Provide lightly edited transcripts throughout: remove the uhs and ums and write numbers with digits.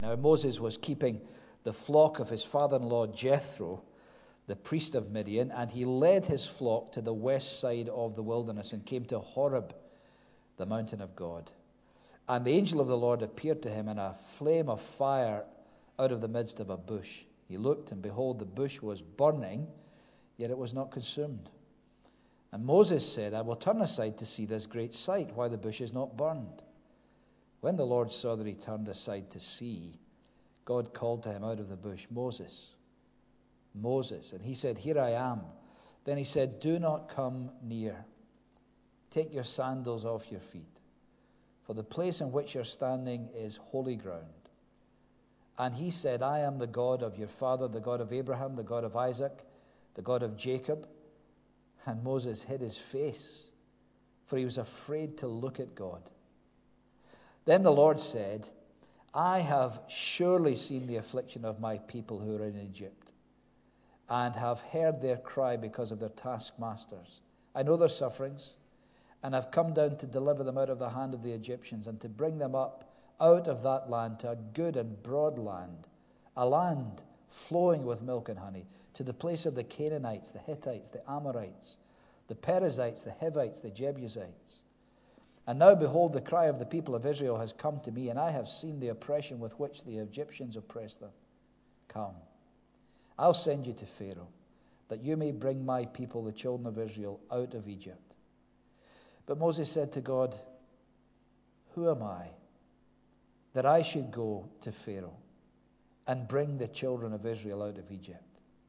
Now Moses was keeping the flock of his father-in-law Jethro, the priest of Midian, and he led his flock to the west side of the wilderness and came to Horeb, the mountain of God. And the angel of the Lord appeared to him in a flame of fire out of the midst of a bush. He looked, and behold, the bush was burning, yet it was not consumed. And Moses said, I will turn aside to see this great sight, why the bush is not burned. When the Lord saw that he turned aside to see, God called to him out of the bush, Moses, Moses. And he said, Here I am. Then he said, Do not come near. Take your sandals off your feet, for the place in which you're standing is holy ground. And he said, I am the God of your father, the God of Abraham, the God of Isaac, the God of Jacob. And Moses hid his face, for he was afraid to look at God. Then the Lord said, I have surely seen the affliction of my people who are in Egypt, and have heard their cry because of their taskmasters. I know their sufferings, and have come down to deliver them out of the hand of the Egyptians, and to bring them up out of that land to a good and broad land, a land flowing with milk and honey, to the place of the Canaanites, the Hittites, the Amorites, the Perizzites, the Hivites, the Jebusites. And now, behold, the cry of the people of Israel has come to me, and I have seen the oppression with which the Egyptians oppress them. Come, I'll send you to Pharaoh, that you may bring my people, the children of Israel, out of Egypt. But Moses said to God, Who am I, that I should go to Pharaoh and bring the children of Israel out of Egypt?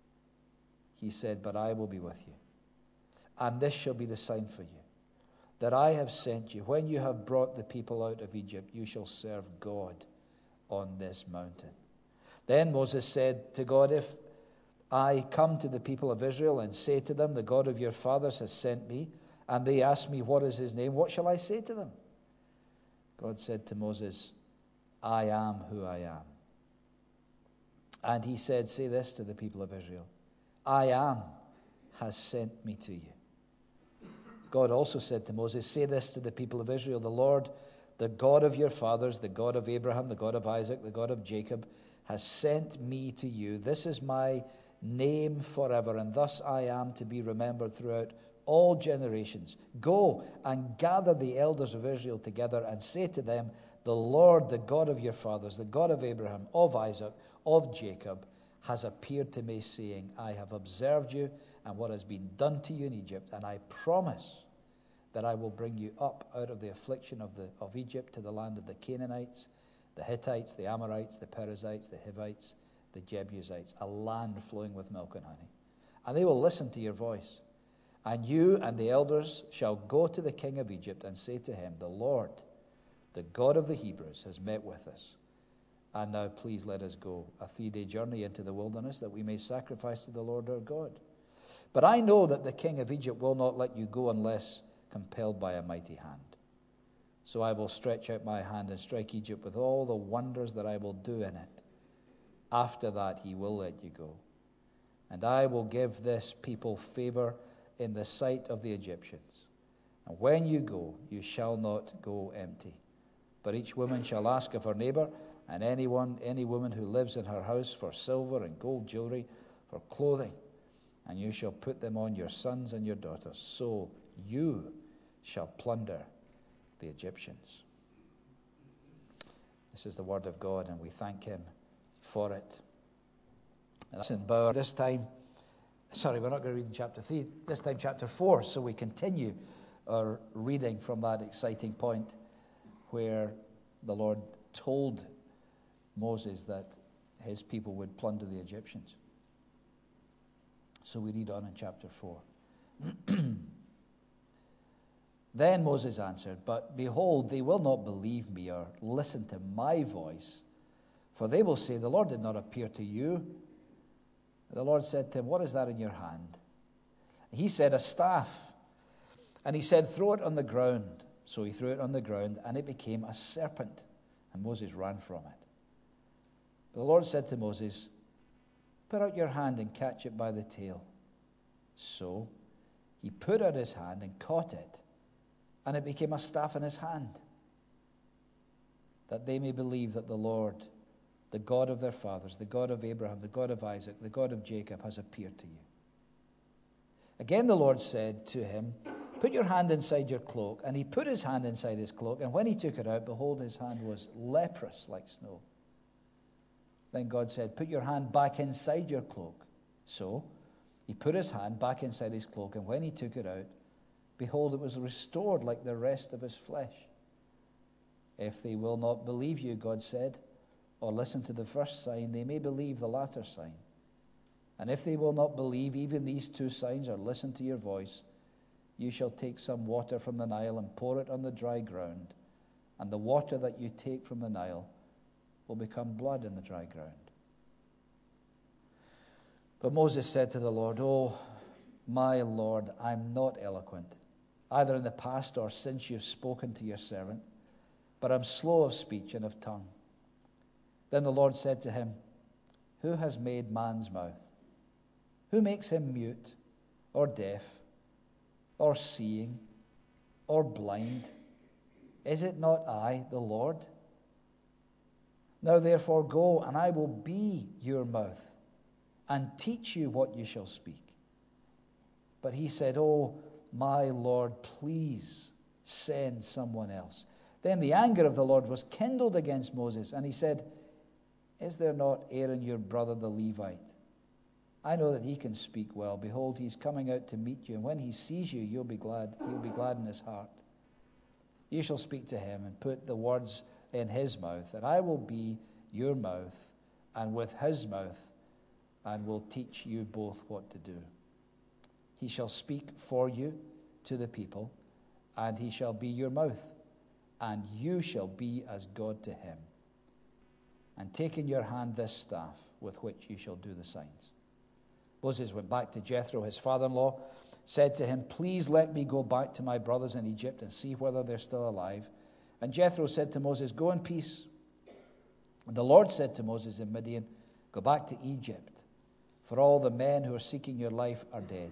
He said, But I will be with you, and this shall be the sign for you, that I have sent you. When you have brought the people out of Egypt, you shall serve God on this mountain. Then Moses said to God, If I come to the people of Israel and say to them, The God of your fathers has sent me, and they ask me, What is his name? What shall I say to them? God said to Moses, I am who I am. And he said, Say this to the people of Israel, I am has sent me to you. God also said to Moses, Say this to the people of Israel, The Lord, the God of your fathers, the God of Abraham, the God of Isaac, the God of Jacob, has sent me to you. This is my name forever, and thus I am to be remembered throughout all generations. Go and gather the elders of Israel together and say to them, The Lord, the God of your fathers, the God of Abraham, of Isaac, of Jacob, has appeared to me, saying, I have observed you and what has been done to you in Egypt, and I promise that I will bring you up out of the affliction of Egypt to the land of the Canaanites, the Hittites, the Amorites, the Perizzites, the Hivites, the Jebusites, a land flowing with milk and honey. And they will listen to your voice. And you and the elders shall go to the king of Egypt and say to him, The Lord, the God of the Hebrews, has met with us. And now please let us go a 3-day journey into the wilderness, that we may sacrifice to the Lord our God. But I know that the king of Egypt will not let you go unless compelled by a mighty hand. So I will stretch out my hand and strike Egypt with all the wonders that I will do in it. After that he will let you go. And I will give this people favor in the sight of the Egyptians. And when you go, you shall not go empty. But each woman shall ask of her neighbor, and any woman who lives in her house, for silver and gold jewelry, for clothing. And you shall put them on your sons and your daughters. So you shall plunder the Egyptians. This is the word of God, and we thank him for it. And that's in Bauer. This time, we're not going to read in chapter 3, this time chapter 4, so we continue our reading from that exciting point where the Lord told Moses that his people would plunder the Egyptians. So we read on in chapter 4. Then Moses answered, But behold, they will not believe me or listen to my voice, for they will say, The Lord did not appear to you. The Lord said to him, What is that in your hand? He said, A staff. And he said, Throw it on the ground. So he threw it on the ground, and it became a serpent. And Moses ran from it. But the Lord said to Moses, Put out your hand and catch it by the tail. So he put out his hand and caught it, and it became a staff in his hand, that they may believe that the Lord the God of their fathers, the God of Abraham, the God of Isaac, the God of Jacob, has appeared to you." Again the Lord said to him, "Put your hand inside your cloak." And he put his hand inside his cloak, and when he took it out, behold, his hand was leprous like snow. Then God said, "Put your hand back inside your cloak." So he put his hand back inside his cloak, and when he took it out, behold, it was restored like the rest of his flesh. "If they will not believe you," God said, "or listen to the first sign, they may believe the latter sign. And if they will not believe even these two signs or listen to your voice, you shall take some water from the Nile and pour it on the dry ground, and the water that you take from the Nile will become blood in the dry ground." But Moses said to the Lord, "Oh, my Lord, I'm not eloquent, either in the past or since you've spoken to your servant, but I'm slow of speech and of tongue." Then the Lord said to him, "Who has made man's mouth? Who makes him mute or deaf or seeing or blind? Is it not I, the Lord? Now therefore go, and I will be your mouth and teach you what you shall speak." But he said, "Oh, my Lord, please send someone else." Then the anger of the Lord was kindled against Moses, and he said, "Is there not Aaron your brother the Levite? I know that he can speak well. Behold, he's coming out to meet you, and when he sees you, he'll be glad in his heart. You shall speak to him and put the words in his mouth, and I will be your mouth and with his mouth, and will teach you both what to do. He shall speak for you to the people, and he shall be your mouth, and you shall be as God to him. And take in your hand this staff with which you shall do the signs." Moses went back to Jethro, his father-in-law, said to him, "Please let me go back to my brothers in Egypt and see whether they're still alive." And Jethro said to Moses, "Go in peace." And the Lord said to Moses in Midian, "Go back to Egypt, for all the men who are seeking your life are dead."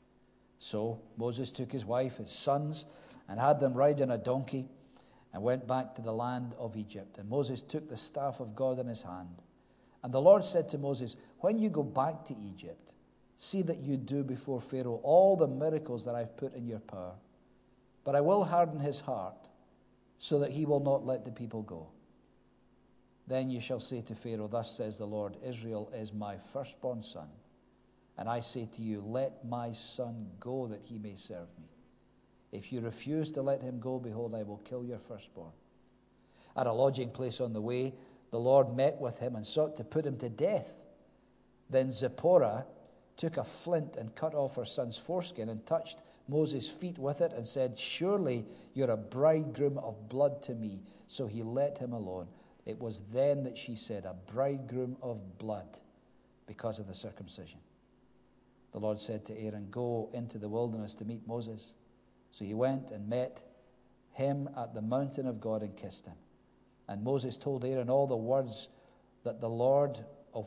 So Moses took his wife, his sons, and had them ride on a donkey, and went back to the land of Egypt. And Moses took the staff of God in his hand. And the Lord said to Moses, "When you go back to Egypt, see that you do before Pharaoh all the miracles that I've put in your power. But I will harden his heart, so that he will not let the people go. Then you shall say to Pharaoh, 'Thus says the Lord, Israel is my firstborn son. And I say to you, let my son go, that he may serve me. If you refuse to let him go, behold, I will kill your firstborn.' At a lodging place on the way, the Lord met with him and sought to put him to death. Then Zipporah took a flint and cut off her son's foreskin and touched Moses' feet with it and said, 'Surely you're a bridegroom of blood to me.' So he let him alone. It was then that she said, 'A bridegroom of blood,' because of the circumcision. The Lord said to Aaron, 'Go into the wilderness to meet Moses.' So he went and met him at the mountain of God and kissed him. And Moses told Aaron all the words of the Lord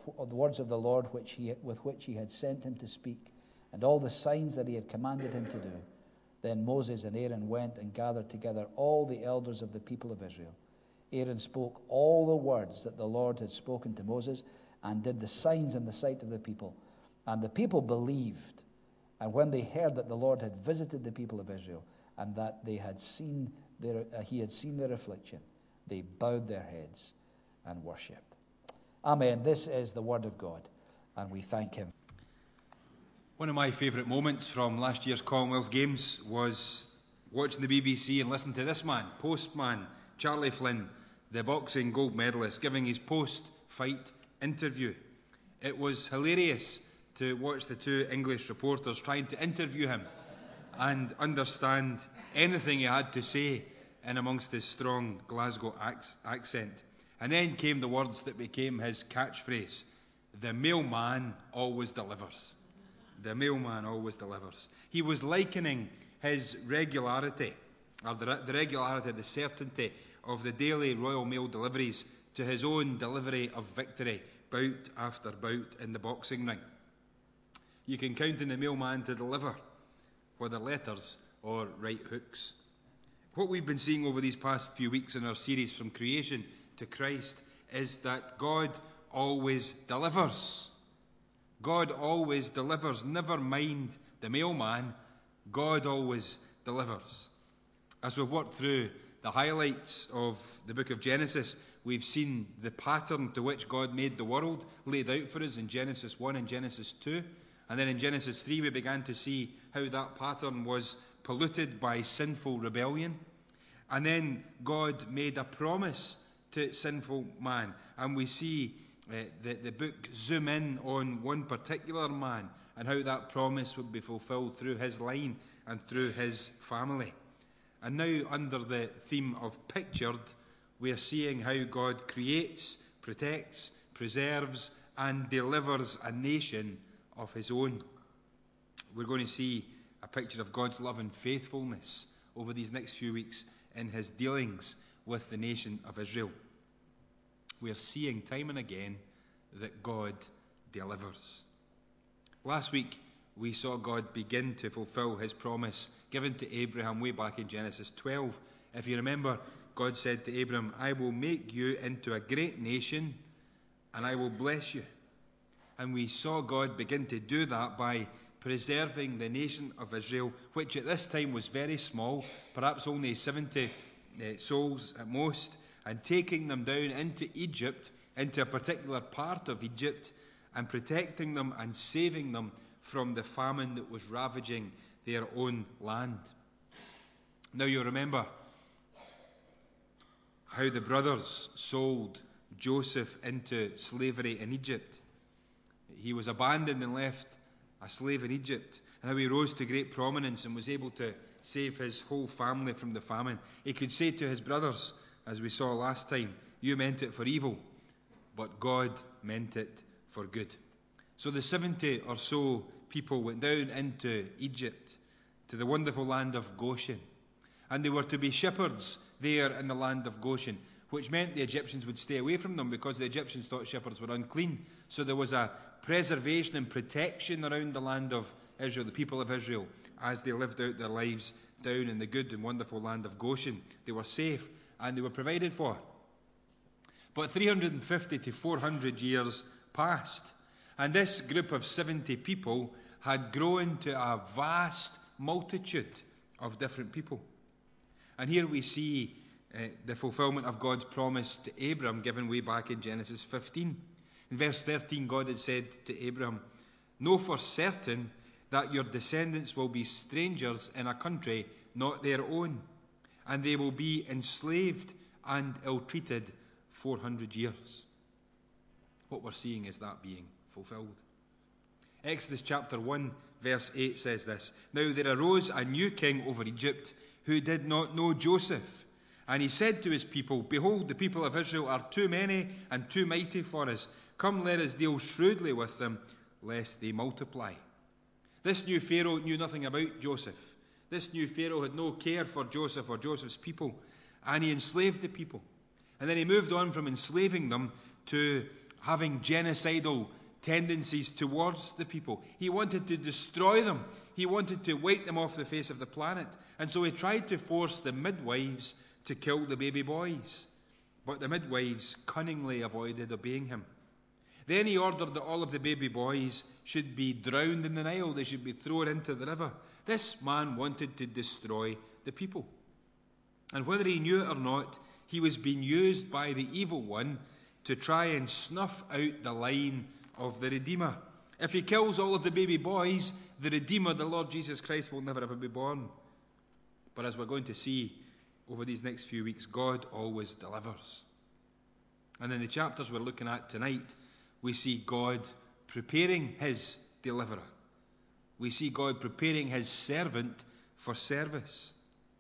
with which he had sent him to speak, and all the signs that he had commanded him to do. Then Moses and Aaron went and gathered together all the elders of the people of Israel. Aaron spoke all the words that the Lord had spoken to Moses, and did the signs in the sight of the people. And the people believed. And when they heard that the Lord had visited the people of Israel, and that he had seen their affliction, they bowed their heads and worshipped. Amen. This is the word of God, and we thank him. One of my favourite moments from last year's Commonwealth Games was watching the BBC and listening to this man, postman Charlie Flynn, the boxing gold medalist, giving his post-fight interview. It was hilarious to watch the two English reporters trying to interview him and understand anything he had to say in amongst his strong Glasgow accent. And then came the words that became his catchphrase: "The mailman always delivers." The mailman always delivers. He was likening his regularity, or the regularity, the certainty of the daily Royal Mail deliveries to his own delivery of victory, bout after bout in the boxing ring. You can count on the mailman to deliver, whether letters or right hooks. What we've been seeing over these past few weeks in our series From Creation to Christ is that God always delivers. God always delivers. Never mind the mailman, God always delivers. As we've worked through the highlights of the book of Genesis, we've seen the pattern to which God made the world laid out for us in Genesis 1 and Genesis 2. And then in Genesis 3 we began to see how that pattern was polluted by sinful rebellion. And then God made a promise to sinful man. And we see the book zoom in on one particular man and how that promise would be fulfilled through his line and through his family. And now, under the theme of pictured, we are seeing how God creates, protects, preserves, and delivers a nation of his own. We're going to see a picture of God's love and faithfulness over these next few weeks in his dealings with the nation of Israel. We are seeing time and again that God delivers. Last week, we saw God begin to fulfill his promise given to Abraham way back in Genesis 12. If you remember, God said to Abraham, I will make you into a great nation and I will bless you. And we saw God begin to do that by preserving the nation of Israel, which at this time was very small, perhaps only 70 souls at most, and taking them down into Egypt, into a particular part of Egypt, and protecting them and saving them from the famine that was ravaging their own land. Now you remember how the brothers sold Joseph into slavery in Egypt. He was abandoned and left a slave in Egypt, and how he rose to great prominence and was able to save his whole family from the famine. He could say to his brothers, as we saw last time, you meant it for evil, but God meant it for good. So the 70 or so people went down into Egypt, to the wonderful land of Goshen, and they were to be shepherds there in the land of Goshen, which meant the Egyptians would stay away from them because the Egyptians thought shepherds were unclean. So there was a preservation and protection around the land of Israel, the people of Israel, as they lived out their lives down in the good and wonderful land of Goshen. They were safe and they were provided for. But 350 to 400 years passed, and this group of 70 people had grown to a vast multitude of different people. And here we see the fulfillment of God's promise to Abram given way back in Genesis 15. In verse 13, God had said to Abram, know for certain that your descendants will be strangers in a country not their own, and they will be enslaved and ill-treated 400 years. What we're seeing is that being fulfilled. Exodus chapter 1, verse 8 says this, now there arose a new king over Egypt who did not know Joseph. And he said to his people, behold, the people of Israel are too many and too mighty for us. Come, let us deal shrewdly with them, lest they multiply. This new Pharaoh knew nothing about Joseph. This new Pharaoh had no care for Joseph or Joseph's people, and he enslaved the people. And then he moved on from enslaving them to having genocidal tendencies towards the people. He wanted to destroy them. He wanted to wipe them off the face of the planet. And so he tried to force the midwives to kill the baby boys. But the midwives cunningly avoided obeying him. Then he ordered that all of the baby boys should be drowned in the Nile. They should be thrown into the river. This man wanted to destroy the people. And whether he knew it or not, he was being used by the evil one to try and snuff out the line of the Redeemer. If he kills all of the baby boys, the Redeemer, the Lord Jesus Christ, will never ever be born. But as we're going to see over these next few weeks, God always delivers. And in the chapters we're looking at tonight, we see God preparing his deliverer. We see God preparing his servant for service.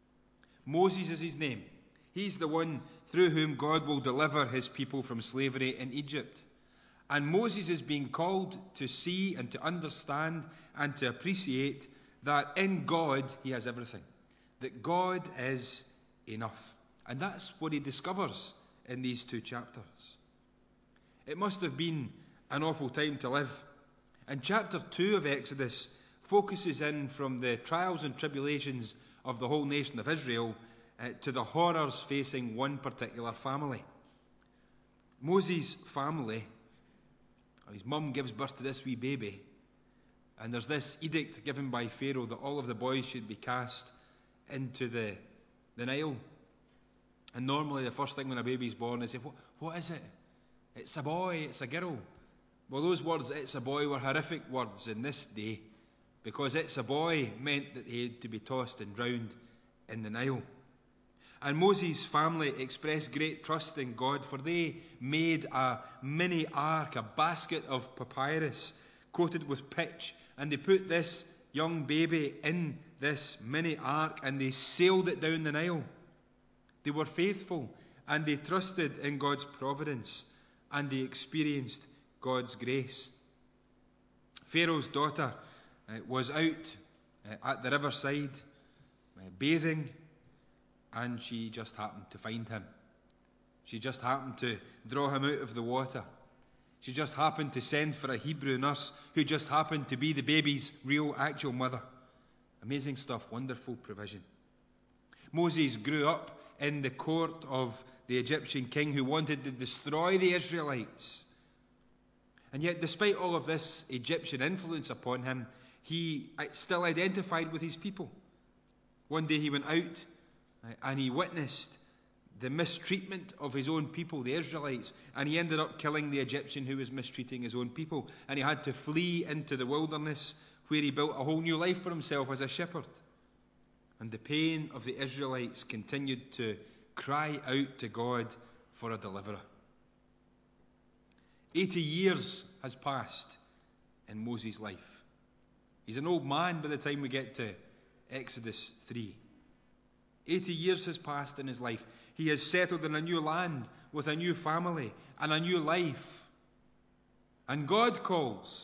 Moses is his name. He's the one through whom God will deliver his people from slavery in Egypt. And Moses is being called to see and to understand and to appreciate that in God he has everything. That God is enough. And that's what he discovers in these two chapters. It must have been an awful time to live. And chapter 2 of Exodus focuses in from the trials and tribulations of the whole nation of Israel to the horrors facing one particular family. Moses' family, his mum gives birth to this wee baby, and there's this edict given by Pharaoh that all of the boys should be cast into the Nile. And normally the first thing when a baby's born is, what is it? It's a boy, it's a girl. Well, those words, it's a boy, were horrific words in this day, because it's a boy meant that he had to be tossed and drowned in the Nile. And Moses' family expressed great trust in God, for they made a mini ark, a basket of papyrus coated with pitch, and they put this young baby in this mini ark and they sailed it down the Nile. They were faithful and they trusted in God's providence and they experienced God's grace. Pharaoh's daughter was out at the riverside bathing, and she just happened to find him. She just happened to draw him out of the water. She just happened to send for a Hebrew nurse who just happened to be the baby's real, actual mother. Amazing stuff, wonderful provision. Moses grew up in the court of the Egyptian king who wanted to destroy the Israelites. And yet, despite all of this Egyptian influence upon him, he still identified with his people. One day he went out and he witnessed the mistreatment of his own people, the Israelites, and he ended up killing the Egyptian who was mistreating his own people. And he had to flee into the wilderness, where he built a whole new life for himself as a shepherd. And the pain of the Israelites continued to cry out to God for a deliverer. 80 years has passed in Moses' life. He's an old man by the time we get to Exodus 3. 80 years has passed in his life. He has settled in a new land with a new family and a new life. And God calls.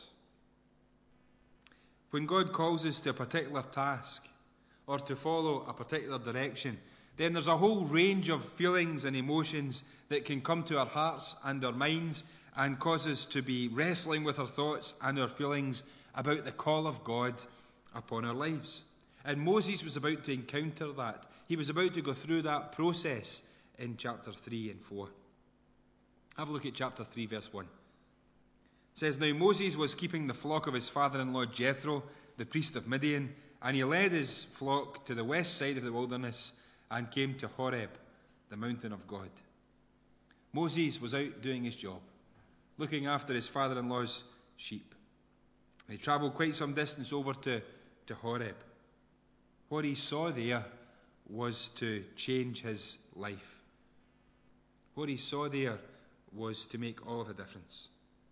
When God calls us to a particular task or to follow a particular direction, then there's a whole range of feelings and emotions that can come to our hearts and our minds and cause us to be wrestling with our thoughts and our feelings about the call of God upon our lives. And Moses was about to encounter that. He was about to go through that process in chapter 3 and 4. Have a look at chapter 3, verse 1. It says, "Now Moses was keeping the flock of his father-in-law Jethro, the priest of Midian, and he led his flock to the west side of the wilderness and came to Horeb, the mountain of God." Moses was out doing his job, looking after his father-in-law's sheep. He travelled quite some distance over to Horeb. What he saw there was to change his life. What he saw there was to make all of the difference.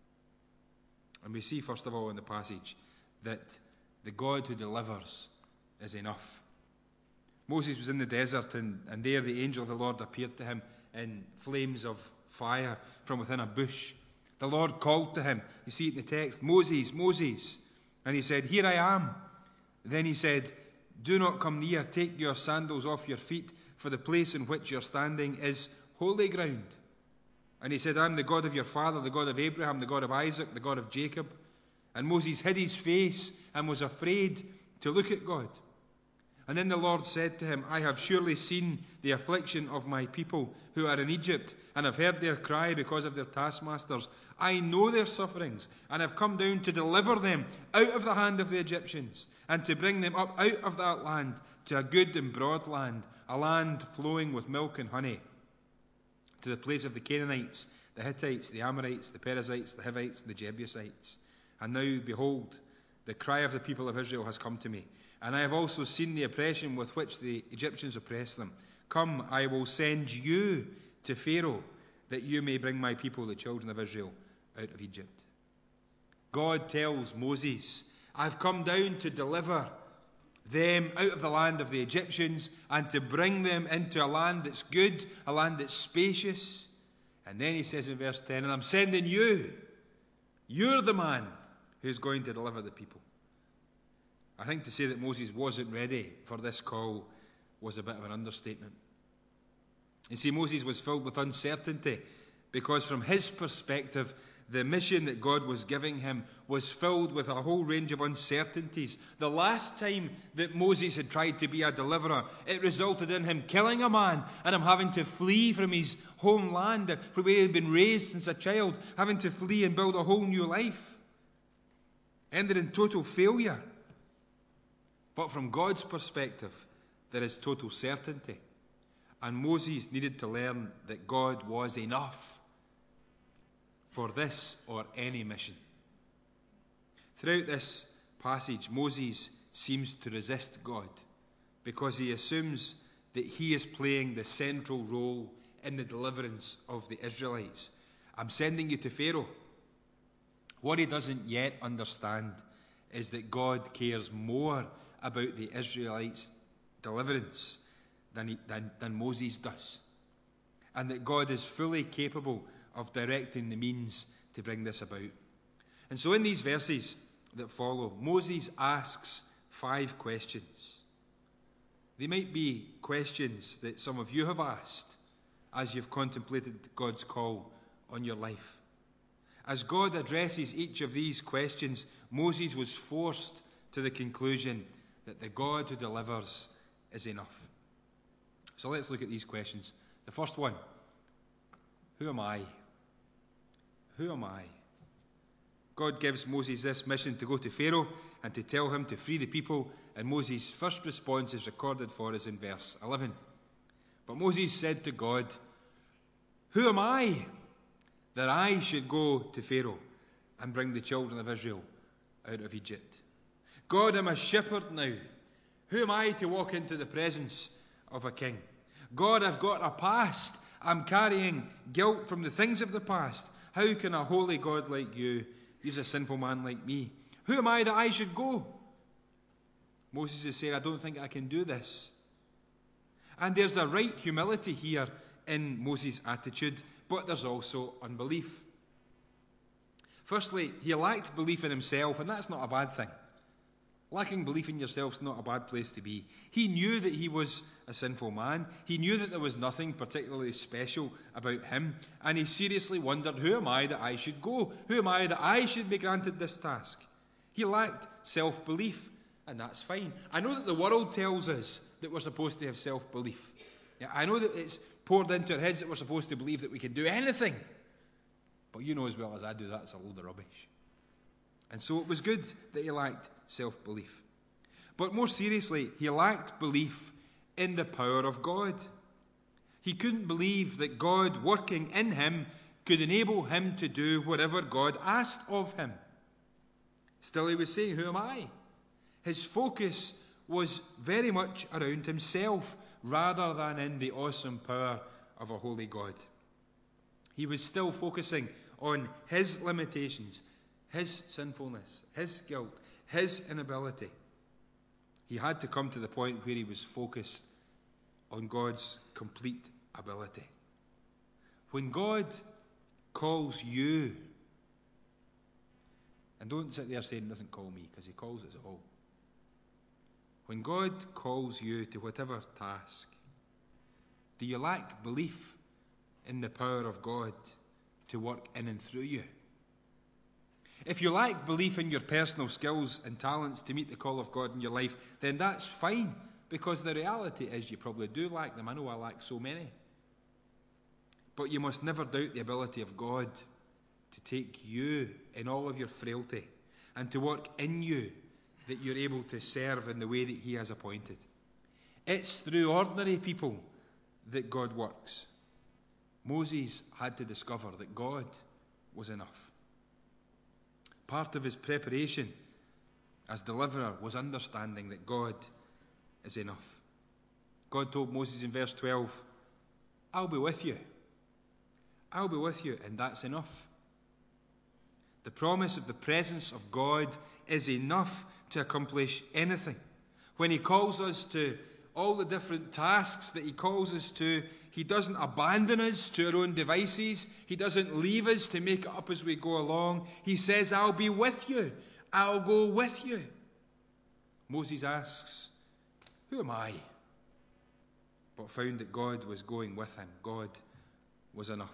And we see, first of all, in the passage that the God who delivers is enough. Moses was in the desert, and there the angel of the Lord appeared to him in flames of fire from within a bush. The Lord called to him. You see it in the text, "Moses, Moses." And he said, "Here I am." Then he said, "Do not come near. Take your sandals off your feet, for the place in which you're standing is holy ground." And he said, "I'm the God of your father, the God of Abraham, the God of Isaac, the God of Jacob." And Moses hid his face and was afraid to look at God. And then the Lord said to him, "I have surely seen the affliction of my people who are in Egypt, and have heard their cry because of their taskmasters. I know their sufferings, and have come down to deliver them out of the hand of the Egyptians, and to bring them up out of that land to a good and broad land, a land flowing with milk and honey, to the place of the Canaanites, the Hittites, the Amorites, the Perizzites, the Hivites, and the Jebusites. And now, behold, the cry of the people of Israel has come to me, and I have also seen the oppression with which the Egyptians oppress them. Come, I will send you to Pharaoh, that you may bring my people, the children of Israel, out of Egypt." God tells Moses, "I've come down to deliver them out of the land of the Egyptians and to bring them into a land that's good, a land that's spacious." And then he says in verse 10, "And I'm sending you. You're the man who's going to deliver the people." I think to say that Moses wasn't ready for this call was a bit of an understatement. You see, Moses was filled with uncertainty because from his perspective, The mission that God was giving him was filled with a whole range of uncertainties. The last time that Moses had tried to be a deliverer, it resulted in him killing a man and him having to flee from his homeland, from where he had been raised since a child, having to flee and build a whole new life. Ended in total failure. But from God's perspective, there is total certainty. And Moses needed to learn that God was enough for this or any mission. Throughout this passage, Moses seems to resist God because he assumes that he is playing the central role in the deliverance of the Israelites. I'm sending you to Pharaoh. What he doesn't yet understand is that God cares more about the Israelites' deliverance than Moses does, and that God is fully capable of directing the means to bring this about. And so in these verses that follow, Moses asks 5 questions. They might be questions that some of you have asked as you've contemplated God's call on your life. As God addresses each of these questions, Moses was forced to the conclusion that the God who delivers is enough. So let's look at these questions. The first one, who am I? Who am I? God gives Moses this mission to go to Pharaoh and to tell him to free the people, and Moses' first response is recorded for us in verse 11. But Moses said to God, who am I that I should go to Pharaoh and bring the children of Israel out of Egypt? God, I'm a shepherd now. Who am I to walk into the presence of a king? God, I've got a past. I'm carrying guilt from the things of the past. How can a holy God like you use a sinful man like me? Who am I that I should go? Moses is saying, I don't think I can do this. And there's a right humility here in Moses' attitude, but there's also unbelief. Firstly, he lacked belief in himself, and that's not a bad thing. Lacking belief in yourself is not a bad place to be. He knew that he was a sinful man. He knew that there was nothing particularly special about him. And he seriously wondered, who am I that I should go? Who am I that I should be granted this task? He lacked self-belief, and that's fine. I know that the world tells us that we're supposed to have self-belief. Yeah, I know that it's poured into our heads that we're supposed to believe that we can do anything. But you know as well as I do, that's a load of rubbish. And so it was good that he lacked self-belief. But more seriously, he lacked belief in the power of God. He couldn't believe that God working in him could enable him to do whatever God asked of him. Still, he was saying, who am I? His focus was very much around himself rather than in the awesome power of a holy God. He was still focusing on his limitations, his sinfulness, his guilt, his inability. He had to come to the point where he was focused on God's complete ability. When God calls you, and don't sit there saying he doesn't call me, because he calls us all. When God calls you to whatever task, do you lack belief in the power of God to work in and through you? If you lack belief in your personal skills and talents to meet the call of God in your life, then that's fine, because the reality is you probably do lack them. I know I lack so many. But you must never doubt the ability of God to take you in all of your frailty and to work in you that you're able to serve in the way that he has appointed. It's through ordinary people that God works. Moses had to discover that God was enough. Part of his preparation as deliverer was understanding that God is enough. God told Moses in verse 12, I'll be with you. I'll be with you, and that's enough. The promise of the presence of God is enough to accomplish anything. When he calls us to all the different tasks that he calls us to, he doesn't abandon us to our own devices. He doesn't leave us to make it up as we go along. He says, I'll be with you. I'll go with you. Moses asks, who am I? But found that God was going with him. God was enough.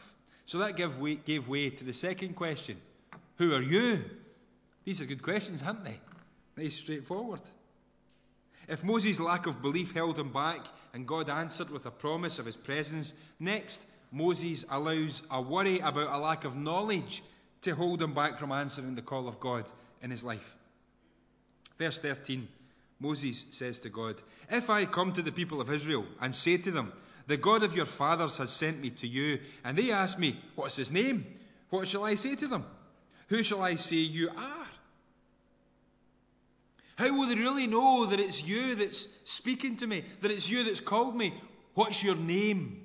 So that gave way to the second question. Who are you? These are good questions, aren't they? Nice, straightforward. If Moses' lack of belief held him back and God answered with a promise of his presence, next, Moses allows a worry about a lack of knowledge to hold him back from answering the call of God in his life. Verse 13, Moses says to God, "If I come to the people of Israel and say to them, 'The God of your fathers has sent me to you,' and they ask me, 'What's his name?' what shall I say to them? Who shall I say you are?" How will they really know that it's you that's speaking to me, that it's you that's called me? What's your name?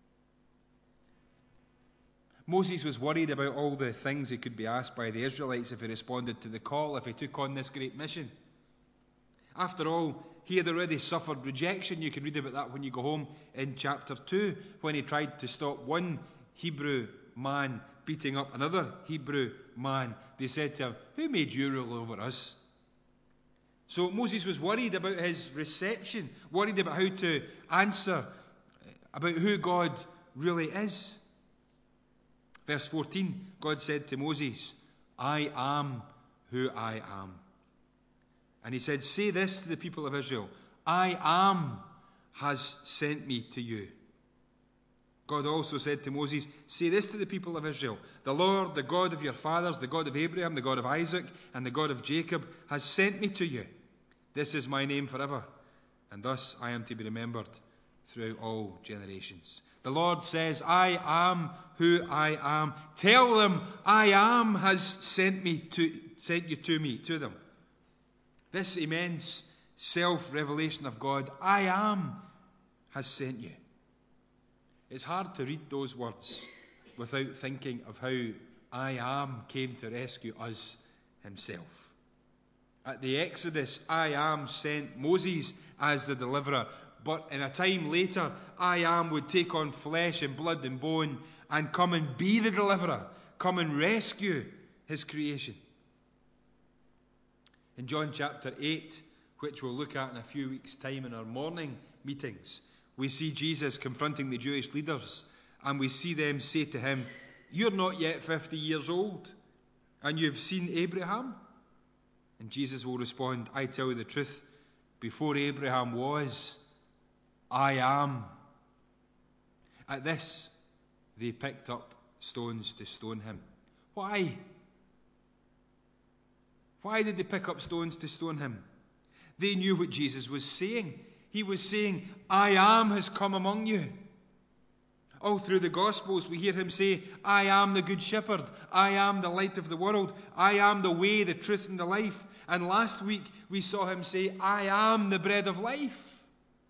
Moses was worried about all the things he could be asked by the Israelites if he responded to the call, if he took on this great mission. After all, he had already suffered rejection. You can read about that when you go home in chapter 2, when he tried to stop one Hebrew man beating up another Hebrew man. They said to him, "Who made you rule over us?" So Moses was worried about his reception, worried about how to answer, about who God really is. Verse 14, God said to Moses, "I am who I am." And he said, "Say this to the people of Israel, 'I am has sent me to you.'" God also said to Moses, "Say this to the people of Israel, 'The Lord, the God of your fathers, the God of Abraham, the God of Isaac, and the God of Jacob, has sent me to you. This is my name forever, and thus I am to be remembered throughout all generations.'" The Lord says, "I am who I am. Tell them, I am has sent you to them." This immense self-revelation of God, "I am," has sent you. It's hard to read those words without thinking of how I am came to rescue us himself. At the Exodus, I am sent Moses as the deliverer, but in a time later, I am would take on flesh and blood and bone and come and be the deliverer, come and rescue his creation. In John chapter 8, which we'll look at in a few weeks' time in our morning meetings, we see Jesus confronting the Jewish leaders, and we see them say to him, "You're not yet 50 years old, and you've seen Abraham?" And Jesus will respond, "I tell you the truth, before Abraham was, I am." At this, they picked up stones to stone him. Why? Why did they pick up stones to stone him? They knew what Jesus was saying. He was saying, "I am has come among you." All through the Gospels, we hear him say, "I am the good shepherd. I am the light of the world. I am the way, the truth, and the life." And last week, we saw him say, "I am the bread of life."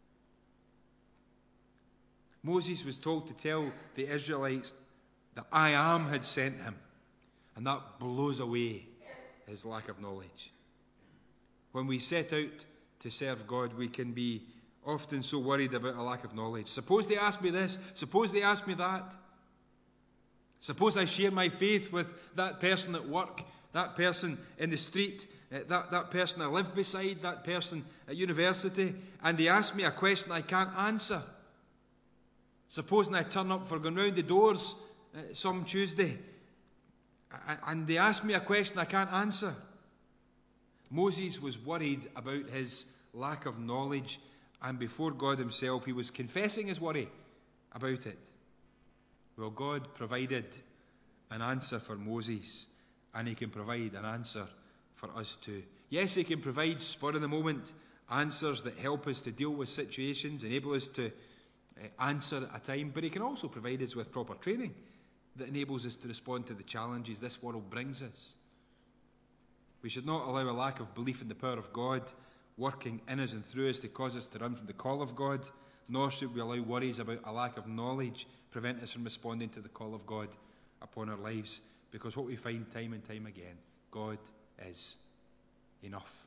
Moses was told to tell the Israelites that I am had sent him. And that blows away his lack of knowledge. When we set out to serve God, we can be often so worried about a lack of knowledge. Suppose they ask me this. Suppose they ask me that. Suppose I share my faith with that person at work, that person in the street, that person I live beside, that person at university, and they ask me a question I can't answer. Supposing I turn up for going round the doors some Tuesday, and they ask me a question I can't answer. Moses was worried about his lack of knowledge, and before God himself, he was confessing his worry about it. Well, God provided an answer for Moses, and he can provide an answer for us too. Yes, he can provide spur-of-the-moment answers that help us to deal with situations, enable us to answer at a time, but he can also provide us with proper training that enables us to respond to the challenges this world brings us. We should not allow a lack of belief in the power of God working in us and through us to cause us to run from the call of God, nor should we allow worries about a lack of knowledge prevent us from responding to the call of God upon our lives, because what we find time and time again, God is enough.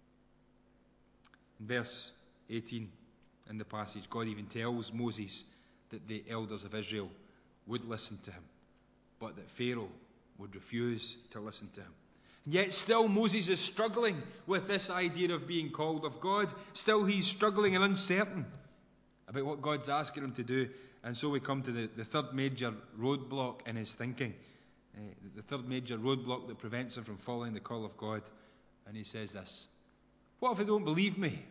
In verse 18 in the passage, God even tells Moses that the elders of Israel would listen to him, but that Pharaoh would refuse to listen to him. And yet still Moses is struggling with this idea of being called of God. Still he's struggling and uncertain about what God's asking him to do. And so we come to the third major roadblock in his thinking, the third major roadblock that prevents him from following the call of God. And he says this: what if they don't believe me?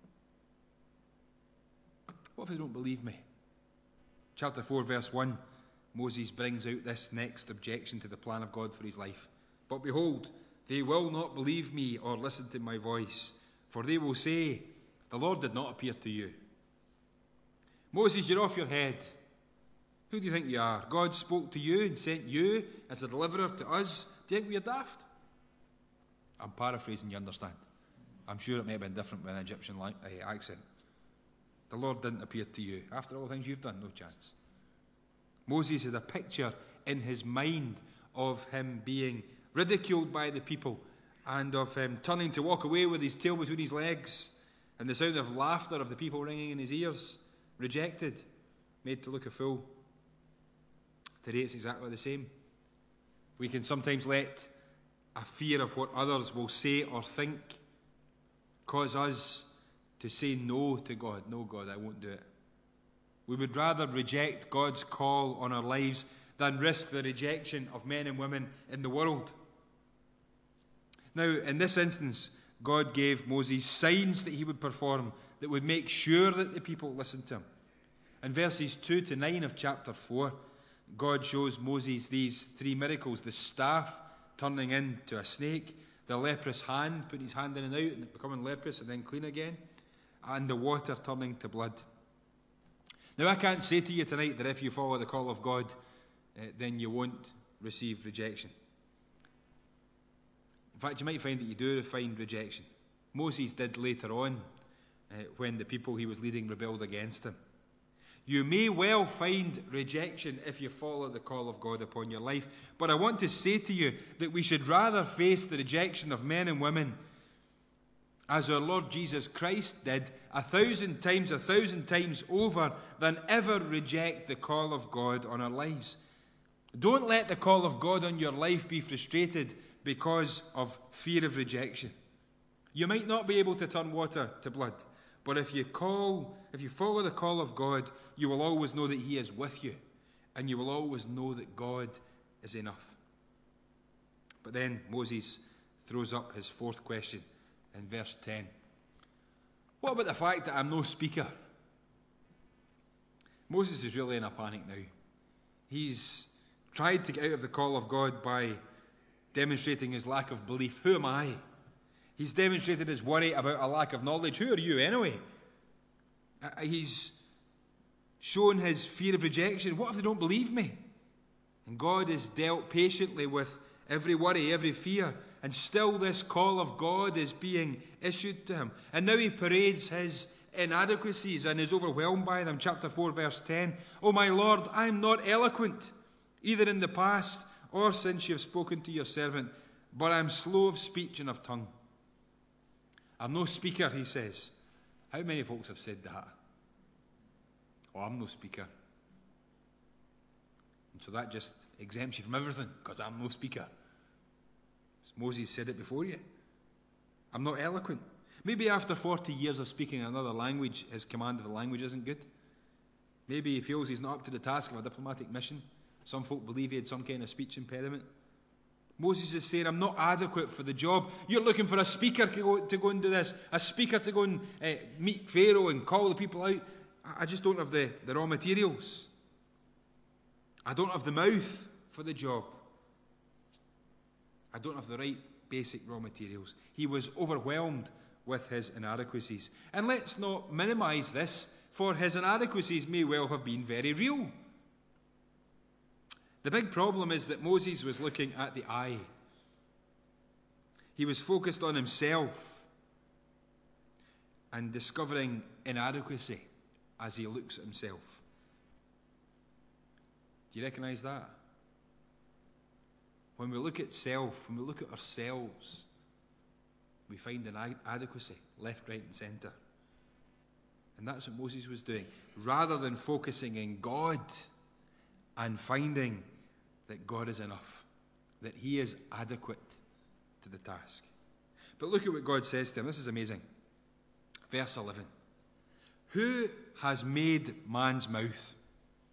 What if they don't believe me? Chapter 4, verse 1, Moses brings out this next objection to the plan of God for his life. But behold, they will not believe me or listen to my voice, for they will say, the Lord did not appear to you. Moses, you're off your head. Who do you think you are? God spoke to you and sent you as a deliverer to us. Do you think we're daft? I'm paraphrasing, you understand. I'm sure it may have been different with an Egyptian accent. The Lord didn't appear to you. After all the things you've done, no chance. Moses had a picture in his mind of him being ridiculed by the people and of him turning to walk away with his tail between his legs and the sound of laughter of the people ringing in his ears. Rejected, made to look a fool. Today it's exactly the same. We can sometimes let a fear of what others will say or think cause us to say no to God. No, God, I won't do it. We would rather reject God's call on our lives than risk the rejection of men and women in the world. Now, in this instance, God gave Moses signs that he would perform that would make sure that the people listened to him. In verses 2 to 9 of chapter 4, God shows Moses these three miracles: the staff turning into a snake, the leprous hand, putting his hand in and out and becoming leprous and then clean again, and the water turning to blood. Now, I can't say to you tonight that if you follow the call of God, then you won't receive rejection. In fact, you might find that you do find rejection. Moses did later on, when the people he was leading rebelled against him. You may well find rejection if you follow the call of God upon your life, but I want to say to you that we should rather face the rejection of men and women as our Lord Jesus Christ did 1,000 times over, than ever reject the call of God on our lives. Don't let the call of God on your life be frustrated because of fear of rejection. You might not be able to turn water to blood, but if you follow the call of God, you will always know that He is with you, and you will always know that God is enough. But then Moses throws up his fourth question in verse 10. What about the fact that I'm no speaker? Moses is really in a panic now. He's tried to get out of the call of God by demonstrating his lack of belief. Who am I? He's demonstrated his worry about a lack of knowledge. Who are you anyway? He's shown his fear of rejection. What if they don't believe me? And God has dealt patiently with every worry, every fear, and still this call of God is being issued to him. And now he parades his inadequacies and is overwhelmed by them. Chapter 4, verse 10. Oh my Lord, I am not eloquent, either in the past or since you have spoken to your servant, but I am slow of speech and of tongue. I'm no speaker, he says. How many folks have said that? Oh, I'm no speaker. And so that just exempts you from everything, because I'm no speaker. Moses said it before you. I'm not eloquent. Maybe after 40 years of speaking another language, his command of the language isn't good. Maybe he feels he's not up to the task of a diplomatic mission. Some folk believe he had some kind of speech impediment. Moses is saying, I'm not adequate for the job. You're looking for a speaker to go and do this, a speaker to go and meet Pharaoh and call the people out. I just don't have the raw materials. I don't have the mouth for the job. I don't have the right basic raw materials. He was overwhelmed with his inadequacies. And let's not minimize this, for his inadequacies may well have been very real. The big problem is that Moses was looking at the eye. He was focused on himself and discovering inadequacy as he looks at himself. Do you recognize that? When we look at self, when we look at ourselves, we find inadequacy left, right, and centre. And that's what Moses was doing. Rather than focusing in God and finding that God is enough, that He is adequate to the task. But look at what God says to him. This is amazing. Verse 11. Who has made man's mouth?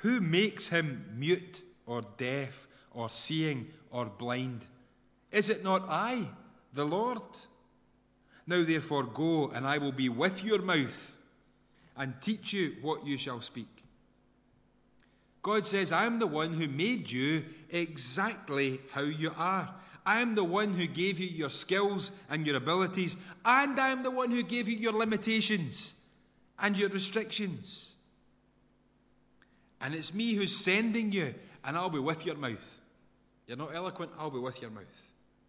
Who makes him mute or deaf or seeing or blind? Is it not I, the Lord? Now therefore go, and I will be with your mouth and teach you what you shall speak. God says, I am the one who made you exactly how you are. I am the one who gave you your skills and your abilities, and I am the one who gave you your limitations and your restrictions. And it's me who's sending you, and I'll be with your mouth. You're not eloquent, I'll be with your mouth.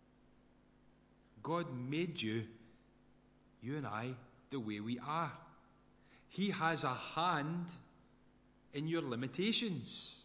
God made you and I, the way we are. He has a hand in your limitations.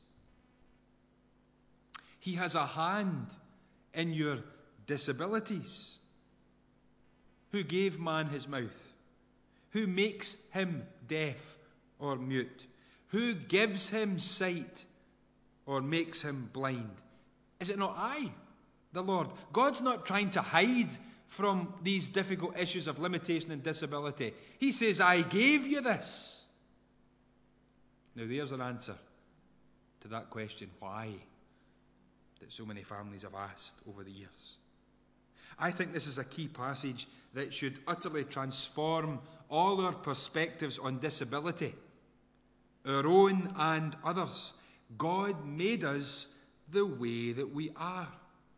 He has a hand in your disabilities. Who gave man his mouth? Who makes him deaf or mute? Who gives him sight or makes him blind? Is it not I, the Lord? God's not trying to hide from these difficult issues of limitation and disability. He says, I gave you this. Now there's an answer to that question, why, that so many families have asked over the years. I think this is a key passage that should utterly transform all our perspectives on disability, our own and others. God made us the way that we are.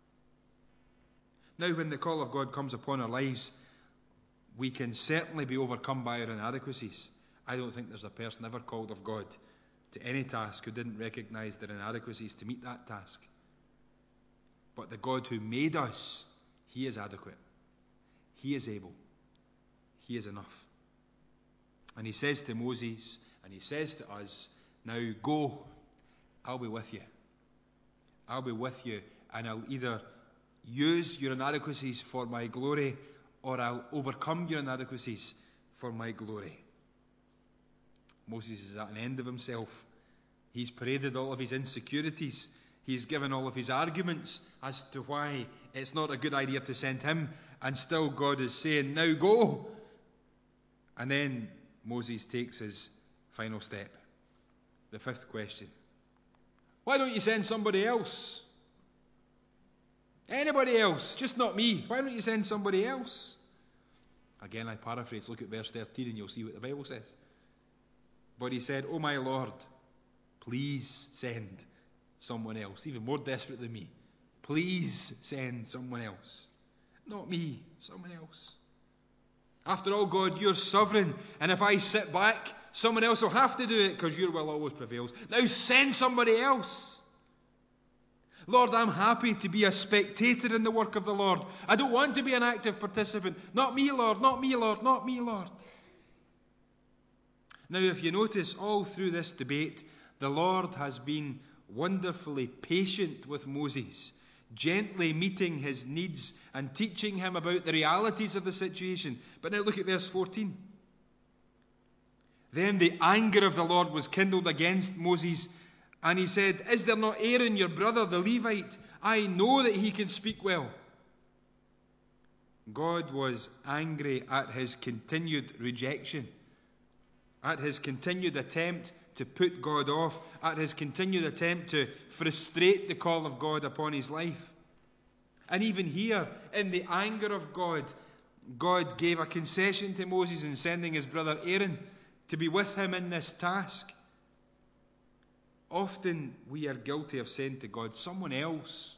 Now, when the call of God comes upon our lives, we can certainly be overcome by our inadequacies. I don't think there's a person ever called of God to any task who didn't recognize their inadequacies to meet that task. But the God who made us, he is adequate. He is able. He is enough. And he says to Moses, and he says to us, now go, I'll be with you. I'll be with you, and I'll either use your inadequacies for my glory, or I'll overcome your inadequacies for my glory. Moses is at an end of himself. He's paraded all of his insecurities. He's given all of his arguments as to why it's not a good idea to send him, and still God is saying, now go. And then Moses takes his final step. The fifth question. Why don't you send somebody else? Anybody else, just not me. Why don't you send somebody else? Again, I paraphrase. Look at verse 13 and you'll see what the Bible says. But he said, oh my Lord, please send someone else, even more desperate than me. Please send someone else. Not me, someone else. After all, God, you're sovereign, and if I sit back, someone else will have to do it because your will always prevails. Now send somebody else. Lord, I'm happy to be a spectator in the work of the Lord. I don't want to be an active participant. Not me, Lord, not me, Lord, not me, Lord. Now, if you notice, all through this debate, the Lord has been wonderfully patient with Moses, gently meeting his needs and teaching him about the realities of the situation. But now look at verse 14. Then the anger of the Lord was kindled against Moses, and he said, is there not Aaron, your brother, the Levite? I know that he can speak well. God was angry at his continued rejection, at his continued attempt to put God off, at his continued attempt to frustrate the call of God upon his life. And even here, in the anger of God, God gave a concession to Moses in sending his brother Aaron to be with him in this task. Often we are guilty of saying to God, someone else.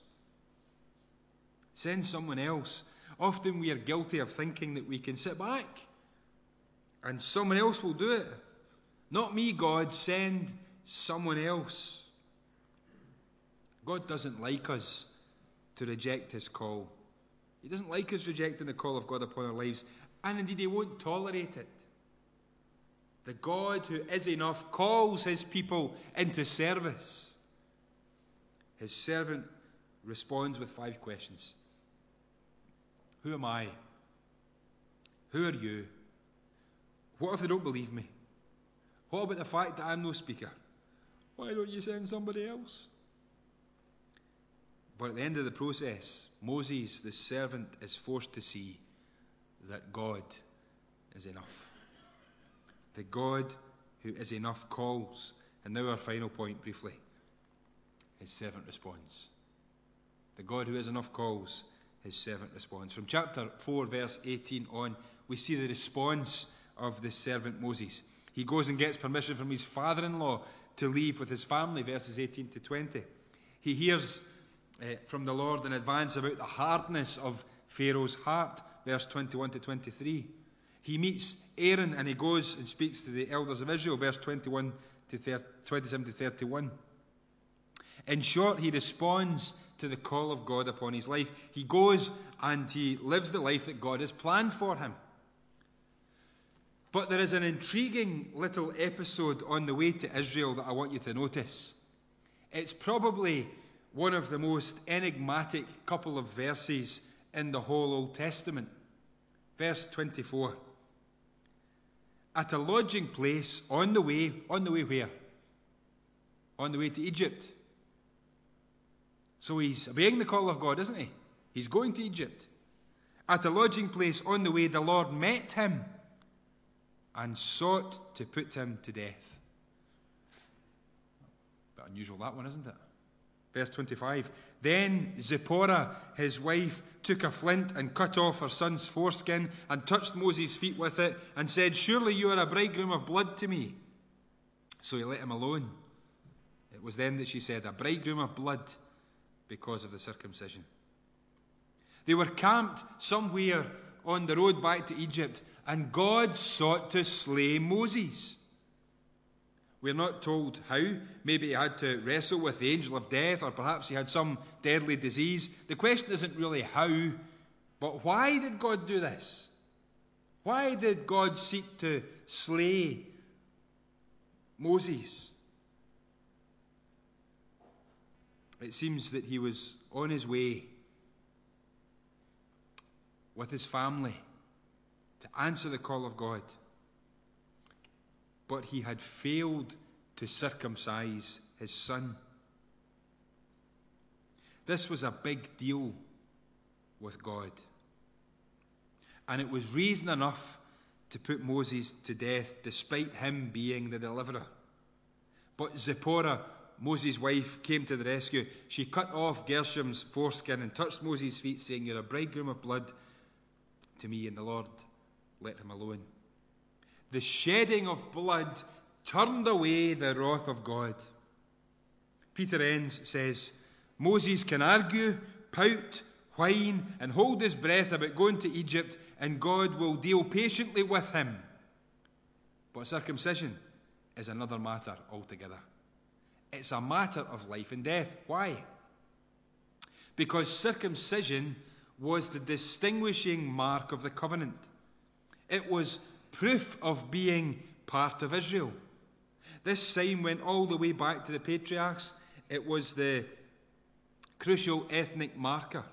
Send someone else. Often we are guilty of thinking that we can sit back and someone else will do it. Not me, God, send someone else. God doesn't like us to reject his call. He doesn't like us rejecting the call of God upon our lives, and indeed he won't tolerate it. The God who is enough calls his people into service. His servant responds with 5 questions. Who am I? Who are you? What if they don't believe me? What about the fact that I'm no speaker? Why don't you send somebody else? But at the end of the process, Moses, the servant, is forced to see that God is enough. The God who is enough calls And now our final point, briefly. His servant responds. The God who has enough calls, his servant responds. From chapter 4, verse 18 on, we see the response of the servant Moses. He goes and gets permission from his father-in-law to leave with his family, verses 18 to 20. He hears from the Lord in advance about the hardness of Pharaoh's heart, verse 21 to 23. He meets Aaron and he goes and speaks to the elders of Israel, verse 27 to 31. In short, he responds to the call of God upon his life. He goes and he lives the life that God has planned for him. But there is an intriguing little episode on the way to Israel that I want you to notice. It's probably one of the most enigmatic couple of verses in the whole Old Testament. Verse 24. At a lodging place on the way where? On the way to Egypt. So he's obeying the call of God, isn't he? He's going to Egypt. At a lodging place on the way, the Lord met him and sought to put him to death. Bit unusual, that one, isn't it? Verse 25. Then Zipporah, his wife, took a flint and cut off her son's foreskin and touched Moses' feet with it and said, "Surely you are a bridegroom of blood to me." So he let him alone. It was then that she said, "A bridegroom of blood," because of the circumcision. They were camped somewhere on the road back to Egypt, and God sought to slay Moses. We're not told how. Maybe he had to wrestle with the angel of death, or perhaps he had some deadly disease. The question isn't really how, but why did God do this? Why did God seek to slay Moses? It seems that he was on his way with his family to answer the call of God. But he had failed to circumcise his son. This was a big deal with God. And it was reason enough to put Moses to death, despite him being the deliverer. But Zipporah, Moses' wife, came to the rescue. She cut off Gershom's foreskin and touched Moses' feet, saying, "You're a bridegroom of blood to me," and the Lord let him alone. The shedding of blood turned away the wrath of God. Peter Enns says, Moses can argue, pout, whine, and hold his breath about going to Egypt, and God will deal patiently with him. But circumcision is another matter altogether. It's a matter of life and death. Why? Because circumcision was the distinguishing mark of the covenant. It was proof of being part of Israel. This sign went all the way back to the patriarchs. It was the crucial ethnic marker.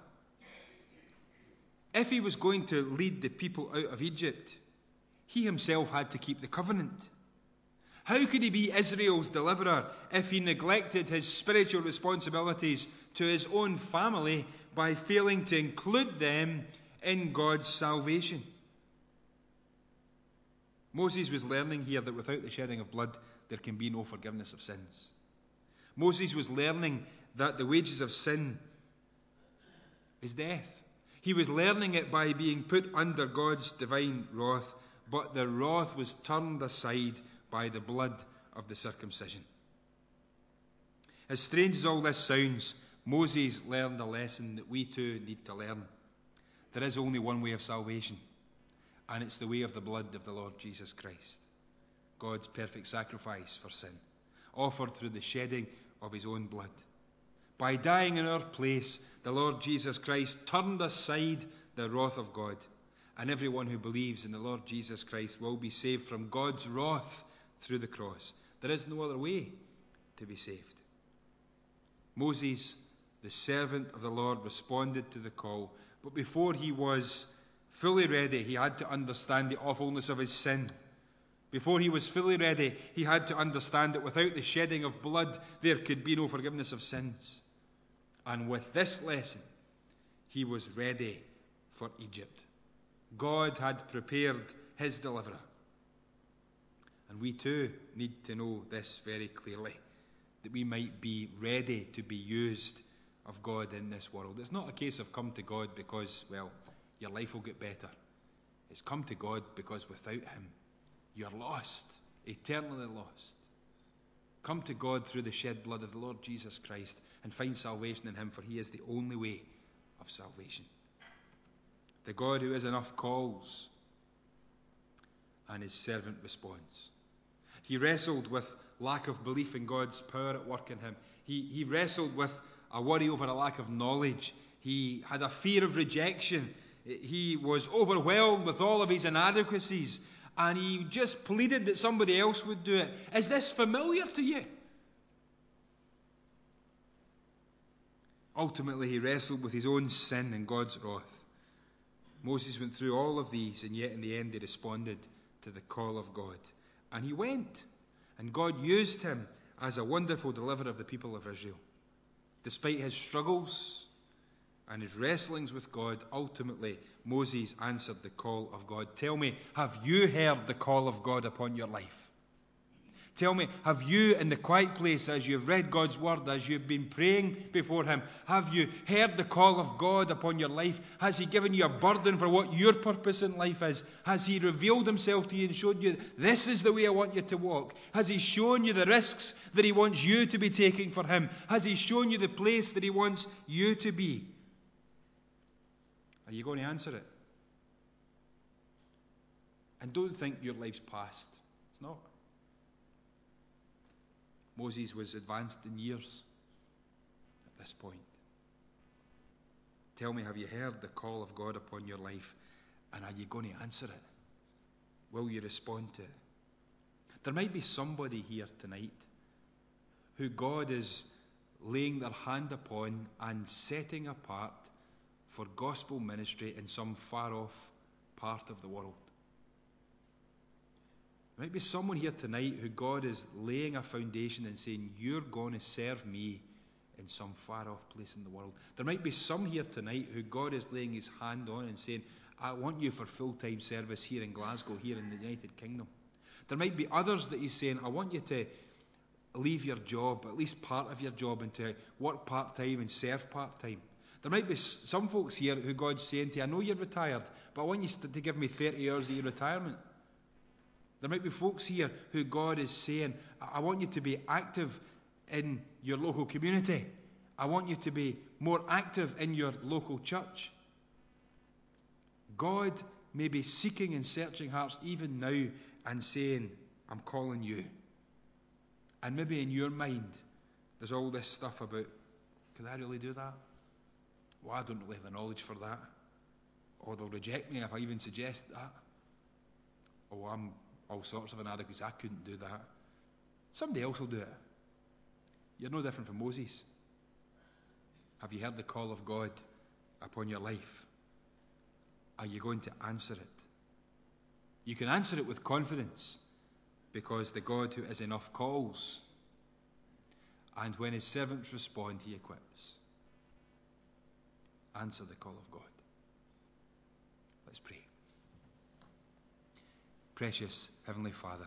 If he was going to lead the people out of Egypt, he himself had to keep the covenant. How could he be Israel's deliverer if he neglected his spiritual responsibilities to his own family by failing to include them in God's salvation? Moses was learning here that without the shedding of blood, there can be no forgiveness of sins. Moses was learning that the wages of sin is death. He was learning it by being put under God's divine wrath, but the wrath was turned aside by the blood of the circumcision. As strange as all this sounds, Moses learned a lesson that we too need to learn. There is only one way of salvation, and it's the way of the blood of the Lord Jesus Christ, God's perfect sacrifice for sin, offered through the shedding of his own blood. By dying in our place, the Lord Jesus Christ turned aside the wrath of God, and everyone who believes in the Lord Jesus Christ will be saved from God's wrath through the cross. There is no other way to be saved. Moses, the servant of the Lord, responded to the call, but before he was fully ready, he had to understand the awfulness of his sin. Before he was fully ready, he had to understand that without the shedding of blood, there could be no forgiveness of sins. And with this lesson, he was ready for Egypt. God had prepared his deliverer. And we too need to know this very clearly, that we might be ready to be used of God in this world. It's not a case of come to God because, well, your life will get better. It's come to God because without him, you're lost, eternally lost. Come to God through the shed blood of the Lord Jesus Christ and find salvation in him, for he is the only way of salvation. The God who is enough calls, and his servant responds. He wrestled with lack of belief in God's power at work in him. He wrestled with a worry over a lack of knowledge. He had a fear of rejection. He was overwhelmed with all of his inadequacies, and he just pleaded that somebody else would do it. Is this familiar to you? Ultimately, he wrestled with his own sin and God's wrath. Moses went through all of these, and yet in the end he responded to the call of God. And he went, and God used him as a wonderful deliverer of the people of Israel. Despite his struggles and his wrestlings with God, ultimately Moses answered the call of God. Tell me, have you heard the call of God upon your life? Tell me, have you in the quiet place, as you've read God's word, as you've been praying before him, have you heard the call of God upon your life? Has he given you a burden for what your purpose in life is? Has he revealed himself to you and showed you, this is the way I want you to walk? Has he shown you the risks that he wants you to be taking for him? Has he shown you the place that he wants you to be? Are you going to answer it? And don't think your life's past. It's not. Moses was advanced in years at this point. Tell me, have you heard the call of God upon your life? And are you going to answer it? Will you respond to it? There might be somebody here tonight who God is laying their hand upon and setting apart for gospel ministry in some far-off part of the world. There might be someone here tonight who God is laying a foundation and saying, you're going to serve me in some far-off place in the world. There might be some here tonight who God is laying his hand on and saying, I want you for full-time service here in Glasgow, here in the United Kingdom. There might be others that he's saying, I want you to leave your job, at least part of your job, and to work part-time and serve part-time. There might be some folks here who God's saying to you, I know you're retired, but I want you to give me 30 hours of your retirement. There might be folks here who God is saying, I want you to be active in your local community. I want you to be more active in your local church. God may be seeking and searching hearts even now and saying, I'm calling you. And maybe in your mind, there's all this stuff about, could I really do that? Well, I don't really have the knowledge for that. Or they'll reject me if I even suggest that. Oh, I'm all sorts of inadequacies. I couldn't do that. Somebody else will do it. You're no different from Moses. Have you heard the call of God upon your life? Are you going to answer it? You can answer it with confidence, because the God who is enough calls, and when his servants respond, he equips. Answer the call of God. Let's pray. Precious Heavenly Father,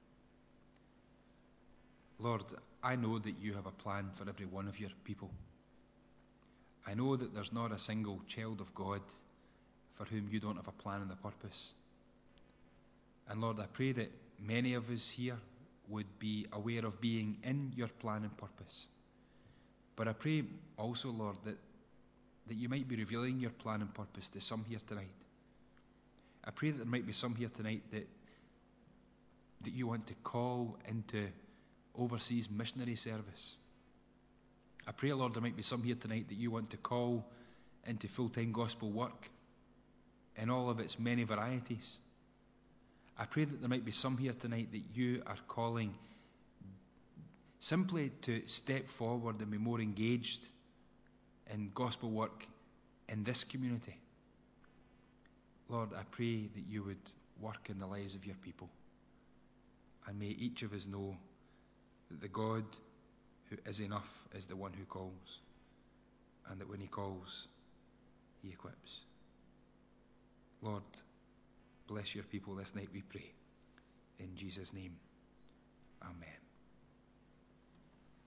Lord, I know that you have a plan for every one of your people. I know that there's not a single child of God for whom you don't have a plan and a purpose. And Lord, I pray that many of us here would be aware of being in your plan and purpose. But I pray also, Lord, that you might be revealing your plan and purpose to some here tonight. I pray that there might be some here tonight that you want to call into overseas missionary service. I pray, Lord, there might be some here tonight that you want to call into full-time gospel work in all of its many varieties. I pray that there might be some here tonight that you are calling simply to step forward and be more engaged in gospel work in this community. Lord, I pray that you would work in the lives of your people. And may each of us know that the God who is enough is the one who calls, and that when he calls, he equips. Lord, bless your people this night, we pray. In Jesus' name. Amen.